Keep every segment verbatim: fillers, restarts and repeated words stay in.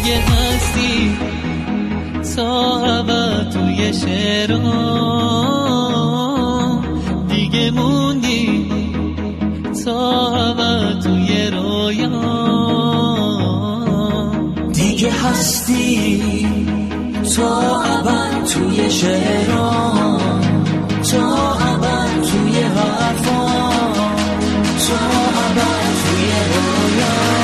دیگه هستی تا ابد توی شعرام، دیگه موندی تا ابد توی رویام، دیگه هستی تا ابد توی شعرام، تا ابد توی حرفام، تا ابد توی رویام.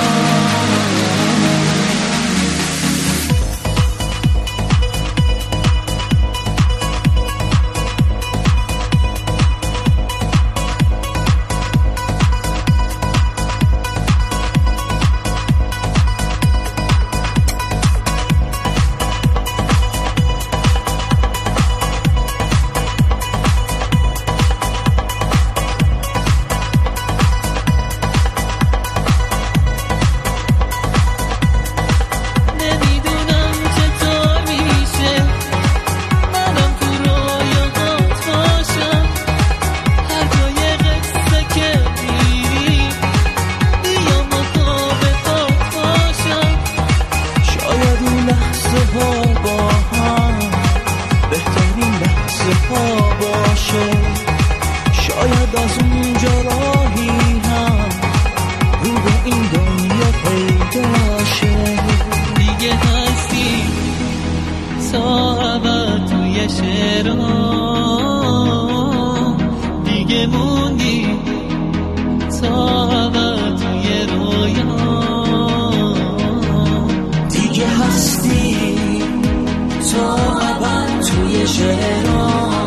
شاید از اونجا راهی هم رو به این دنیا پیدا شه. دیگه هستی تا ابد توی شعرام، دیگه موندی تا ابد توی رویام، دیگه هستی تا ابد توی شعرام،